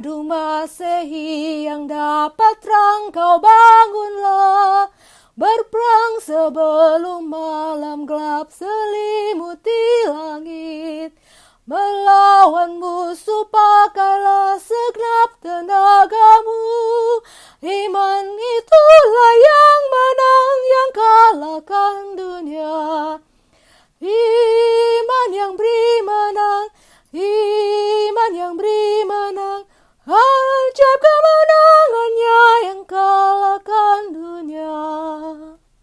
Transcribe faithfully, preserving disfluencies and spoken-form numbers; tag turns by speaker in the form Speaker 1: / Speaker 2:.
Speaker 1: madu Masehi yang dapat terang kau bangunlah. Berperang sebelum malam gelap selimuti langit. Melawan musuh pakailah segenap tenagamu.